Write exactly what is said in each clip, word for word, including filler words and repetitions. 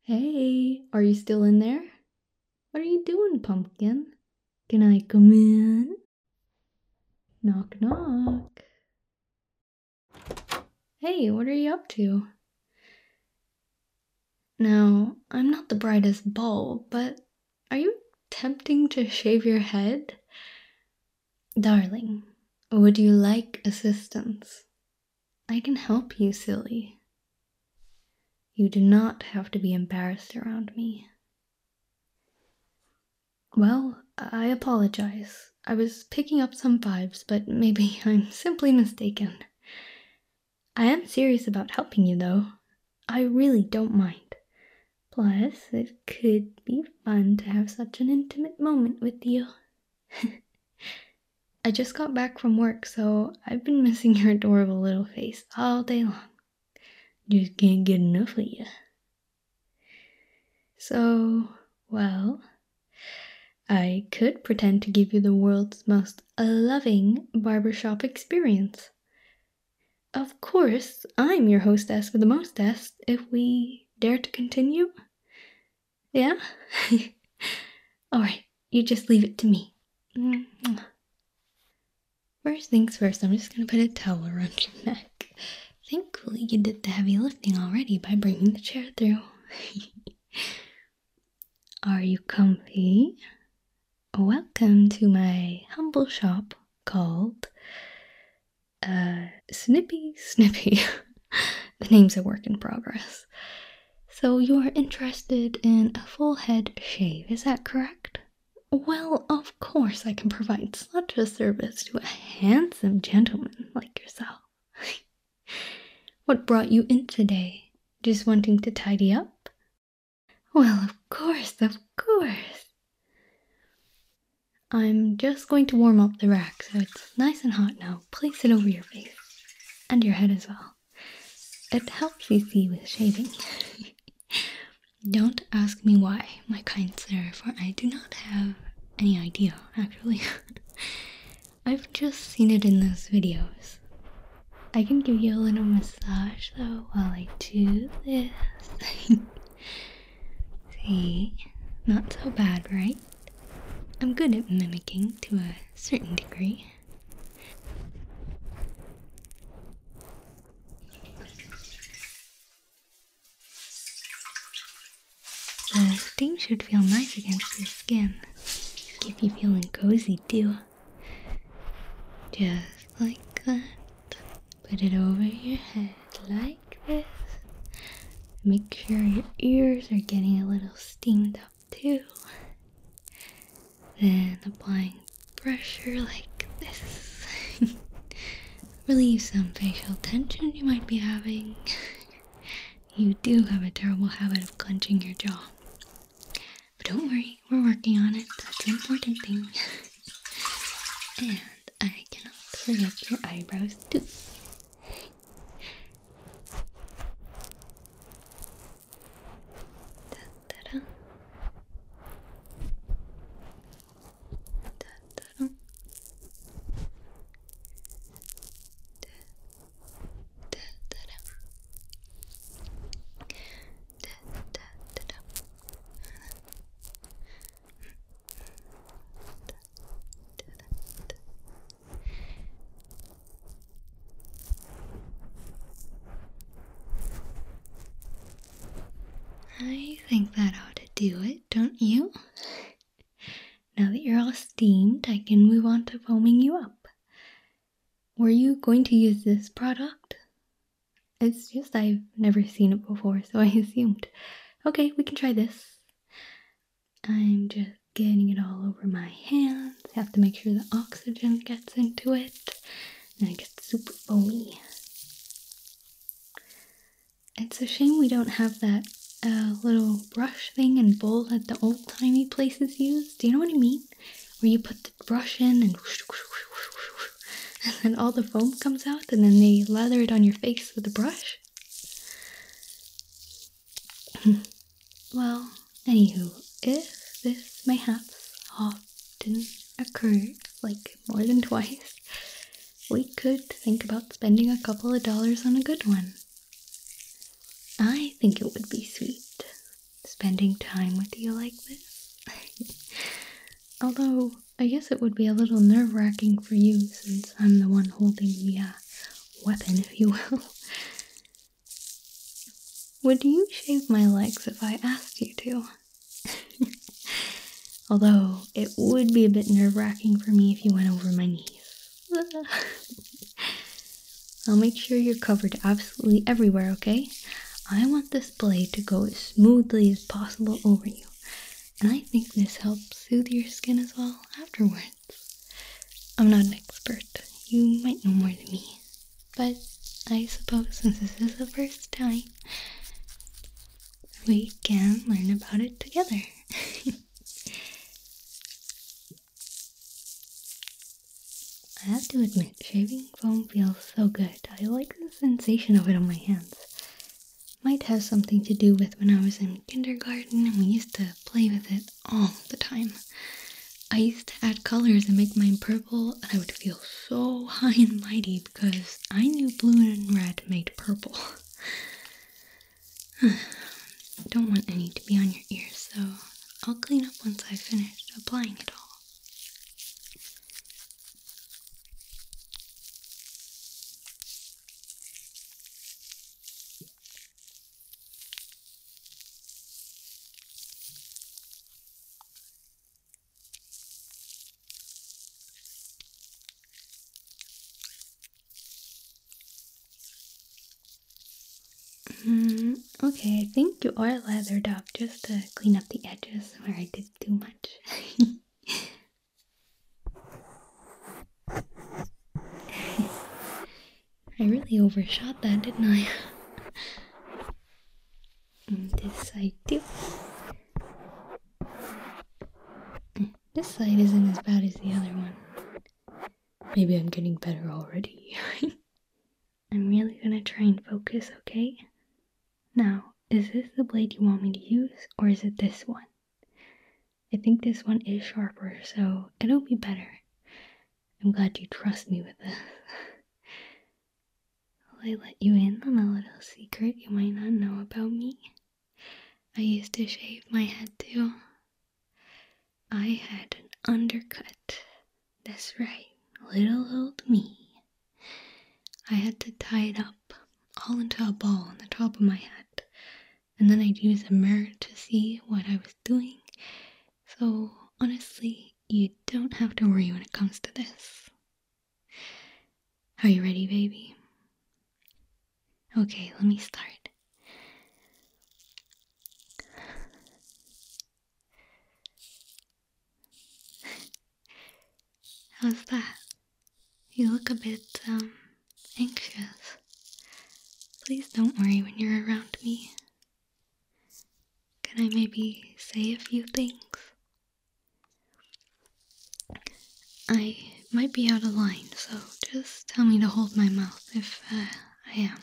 Hey, are you still in there? What are you doing, pumpkin? Can I come in? Knock, knock. Hey, what are you up to? Now, I'm not the brightest bulb, but are you attempting to shave your head? Darling, would you like assistance? I can help you, silly. You do not have to be embarrassed around me. Well, I apologize. I was picking up some vibes, but maybe I'm simply mistaken. I am serious about helping you, though. I really don't mind. Plus, it could be fun to have such an intimate moment with you. I just got back from work, so I've been missing your adorable little face all day long. Just can't get enough of you. So, well, I could pretend to give you the world's most loving barbershop experience. Of course, I'm your hostess with the mostest, if we dare to continue. Yeah? Alright, you just leave it to me. First things first, I'm just gonna put a towel around your neck. Thankfully, you did the heavy lifting already by bringing the chair through. Are you comfy? Welcome to my humble shop called uh, Snippy Snippy. The name's a work in progress. So you are interested in a full head shave, is that correct? Well, of course I can provide such a service to a handsome gentleman like yourself. What brought you in today? Just wanting to tidy up? Well, of course, of course. I'm just going to warm up the rack so it's nice and hot now. Place it over your face. And your head as well. It helps you see with shaving. Don't ask me why, my kind sir, for I do not have any idea, actually. I've just seen it in those videos. I can give you a little massage, though, while I do this. See? Not so bad, right? I'm good at mimicking to a certain degree. The steam should feel nice against your skin. Keep you feeling cozy too. Just like that. Put it over your head like this. Make sure your ears are getting a little steamed up too. Then applying pressure like this. Relieve some facial tension you might be having. You do have a terrible habit of clenching your jaw. But don't worry, we're working on it. That's the important thing. And I cannot forget your eyebrows too. Da-da-da. Da-da-da. Da-da-da. Da-da-da-da. I think that ought to do it, don't you? Now that you're all steamed, I can move on to foaming you up. Were you going to use this product? It's just I've never seen it before, so I assumed. Okay, we can try this. I'm just getting it all over my hands. I have to make sure the oxygen gets into it. And it gets super foamy. It's a shame we don't have that uh, little brush thing and bowl that the old-timey places use. Do you know what I mean? Where you put the brush in and whoosh, whoosh, whoosh, whoosh, whoosh, and then all the foam comes out and then they lather it on your face with a brush. Well, anywho, if this mayhaps often occurs, like more than twice, we could think about spending a couple of dollars on a good one. I think it would be sweet. spending time with you like this. Although, I guess it would be a little nerve-wracking for you since I'm the one holding the uh, weapon, if you will. Would you shave my legs if I asked you to? Although, it would be a bit nerve-wracking for me if you went over my knees. I'll make sure you're covered absolutely everywhere, okay? I want this blade to go as smoothly as possible over you. And I think this helps soothe your skin as well afterwards. I'm not an expert. You might know more than me. But I suppose since this is the first time, we can learn about it together. I have to admit, shaving foam feels so good. I like the sensation of it on my hands. Might have something to do with when I was in kindergarten and we used to play with it all the time. I used to add colors and make mine purple, and I would feel so high and mighty because I knew blue and red made purple. Don't want any to be on your ears, so I'll clean up once I've finished applying it all. Mm, okay, I think you are lathered up just to clean up the edges where I did too much. I really overshot that, didn't I? And this side too. This side isn't as bad as the other one. Maybe I'm getting better already. I'm really gonna try and focus, okay? Now, is this the blade you want me to use, or is it this one? I think this one is sharper, so it'll be better. I'm glad you trust me with this. Will I let you in on a little secret you might not know about me? I used to shave my head too. I had an undercut. That's right, little old me. I had to tie it up all into a ball on the top of my head, and then I'd use a mirror to see what I was doing. So honestly, you don't have to worry when it comes to this. Are you ready, baby? Okay, let me start. How's that? You look a bit, um, anxious. Please don't worry when you're around me. Can I maybe say a few things? I might be out of line, so just tell me to hold my mouth if uh, I am.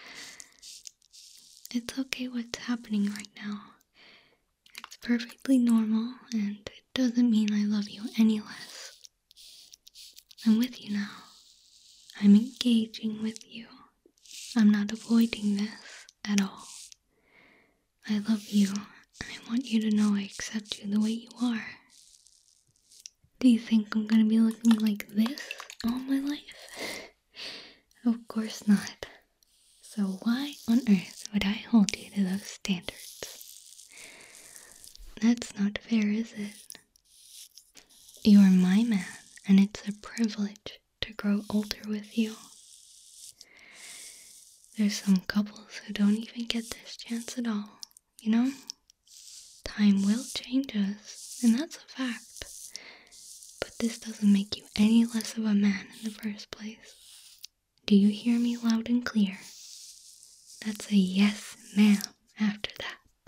It's okay what's happening right now. It's perfectly normal, and it doesn't mean I love you any less. I'm with you now. I'm engaging with you. I'm not avoiding this at all. I love you, and I want you to know I accept you the way you are. Do you think I'm gonna be looking like this all my life? Of course not. So why on earth would I hold you to those standards? That's not fair, is it? You are my man, and it's a privilege to grow older with you. There's some couples who don't even get this chance at all, you know? Time will change us, and that's a fact. But this doesn't make you any less of a man in the first place. Do you hear me loud and clear? That's a yes, ma'am, after that.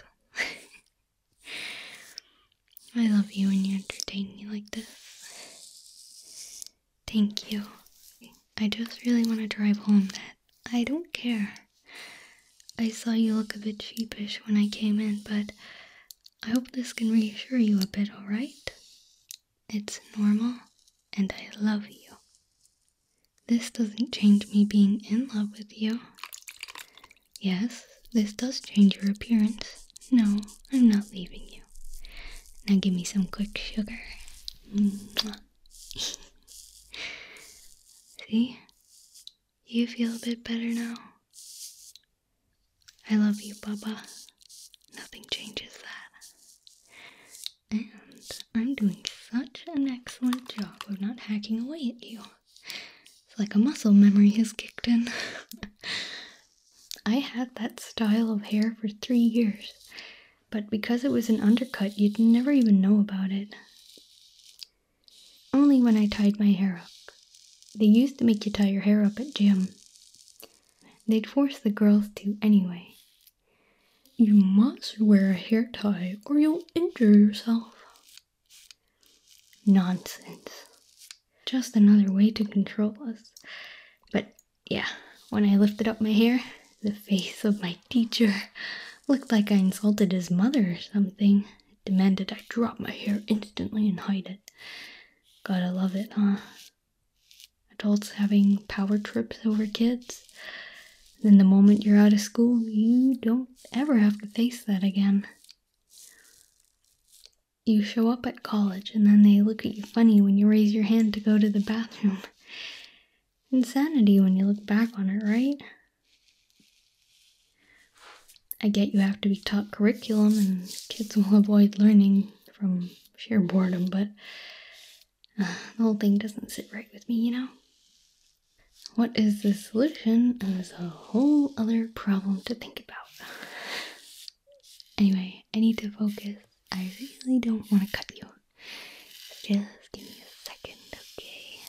I love you when you entertain me like this. Thank you. I just really want to drive home that I don't care. I saw you look a bit sheepish when I came in, but I hope this can reassure you a bit, alright? It's normal, and I love you. This doesn't change me being in love with you. Yes, this does change your appearance. No, I'm not leaving you. Now give me some quick sugar. Mwah. See? You feel a bit better now? I love you, Baba. Nothing changes that. And I'm doing such an excellent job of not hacking away at you. It's like a muscle memory has kicked in. I had that style of hair for three years, but because it was an undercut, you'd never even know about it. Only when I tied my hair up. They used to make you tie your hair up at gym. They'd force the girls to anyway. You must wear a hair tie or you'll injure yourself. Nonsense. Just another way to control us. But yeah, when I lifted up my hair, the face of my teacher looked like I insulted his mother or something. It demanded I drop my hair instantly and hide it. Gotta love it, huh? Adults having power trips over kids. Then the moment you're out of school, you don't ever have to face that again. You show up at college and then they look at you funny when you raise your hand to go to the bathroom. Insanity when you look back on it, right? I get you have to be taught curriculum and kids will avoid learning from sheer boredom, but uh, the whole thing doesn't sit right with me, you know? What is the solution is a whole other problem to think about. Anyway, I need to focus. I really don't want to cut you. Just give me a second, okay?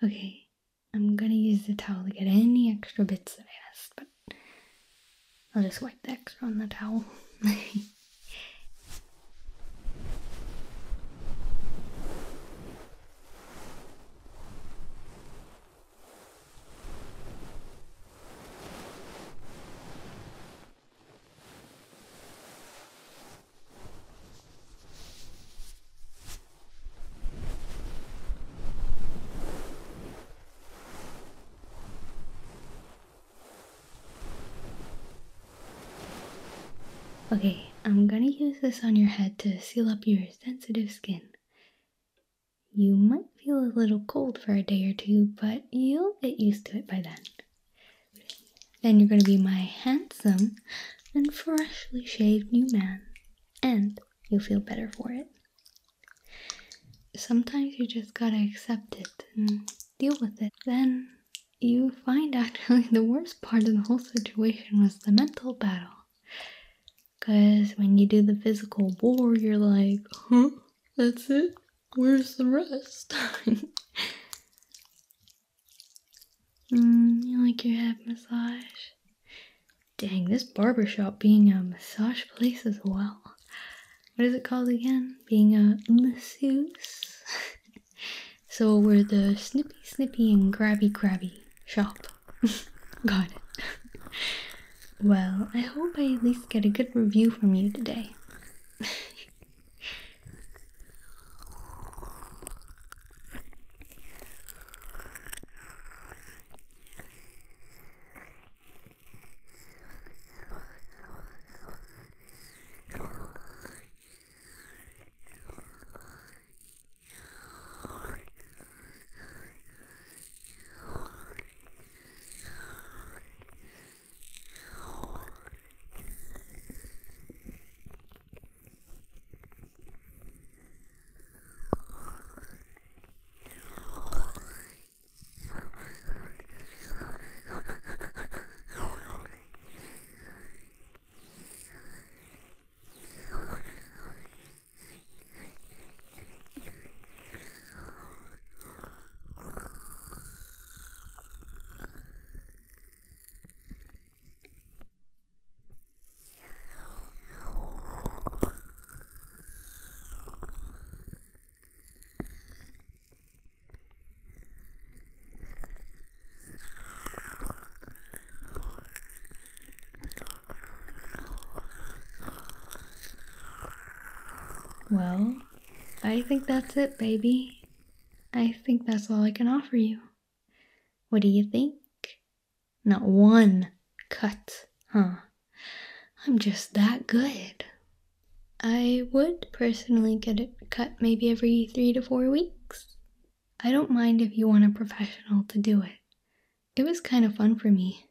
Okay, I'm gonna use the towel to get any extra bits that I missed, but I'll just wipe the extra on the towel. Okay, I'm gonna use this on your head to seal up your sensitive skin. You might feel a little cold for a day or two, but you'll get used to it by then. Then you're gonna be my handsome and freshly shaved new man, and you'll feel better for it. Sometimes you just gotta accept it and deal with it. Then you find actually the worst part of the whole situation was the mental battle. Because when you do the physical war, you're like, huh? That's it? Where's the rest? mm, you like your head massage? Dang, this barbershop being a massage place as well. What is it called again? Being a masseuse? So we're the snippy snippy and grabby grabby shop. Got it. Well, I hope I at least get a good review from you today. Well, I think that's it, baby. I think that's all I can offer you. What do you think? Not one cut, huh? I'm just that good. I would personally get it cut maybe every three to four weeks. I don't mind if you want a professional to do it. It was kind of fun for me.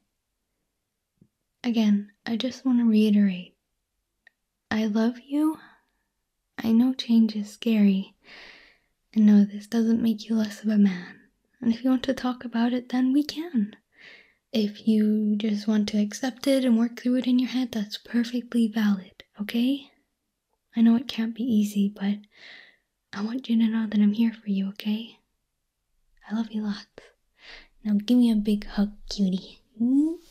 Again, I just want to reiterate. I love you. I know change is scary. And no, this doesn't make you less of a man. And if you want to talk about it, then we can. If you just want to accept it and work through it in your head, that's perfectly valid, okay? I know it can't be easy, but I want you to know that I'm here for you, okay? I love you lots. Now give me a big hug, cutie.